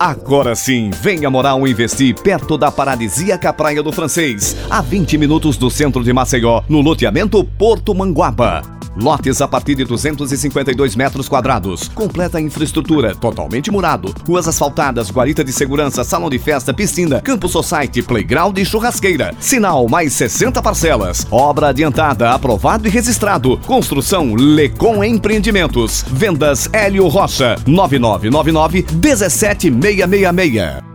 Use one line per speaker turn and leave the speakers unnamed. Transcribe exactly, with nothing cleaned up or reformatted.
Agora sim, venha morar ou investir perto da paradisíaca Praia do Francês, a vinte minutos do centro de Maceió, no loteamento Porto Manguaba. Lotes a partir de duzentos e cinquenta e dois metros quadrados. Completa infraestrutura, totalmente murado. Ruas asfaltadas, guarita de segurança, salão de festa, piscina, campo society, playground e churrasqueira. Sinal mais sessenta parcelas. Obra adiantada, aprovado e registrado. Construção Lecom Empreendimentos. Vendas Hélio Rocha, nove nove nove nove um sete seis seis seis.